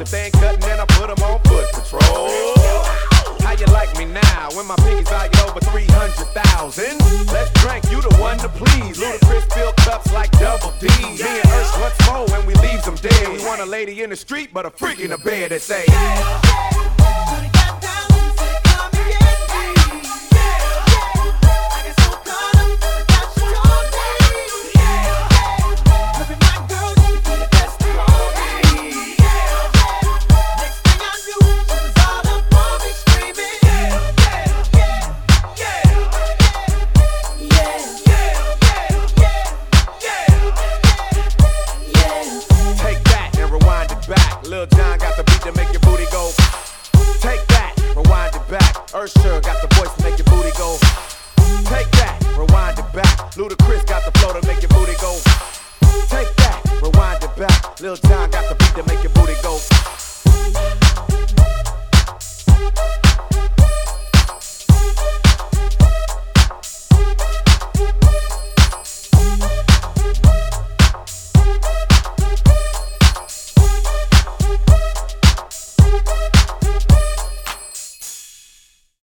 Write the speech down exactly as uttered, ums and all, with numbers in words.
If they ain't cutting, then I put them on foot patrol. How you like me now when my pinky's valued over three hundred thousand? Let's drink, you the one to please. Ludacris fill cups like double D. Me and Ursh once more when we leave them dead. We want a lady in the street, but a freak in the bed that say, Lil Jon got the beat to make your booty go. Take that, rewind it back. Usher got the voice to make your booty go. Take that, rewind it back. Ludacris got the flow to make your booty go. Take that, rewind it back. Lil Jon got the beat to make your booty go.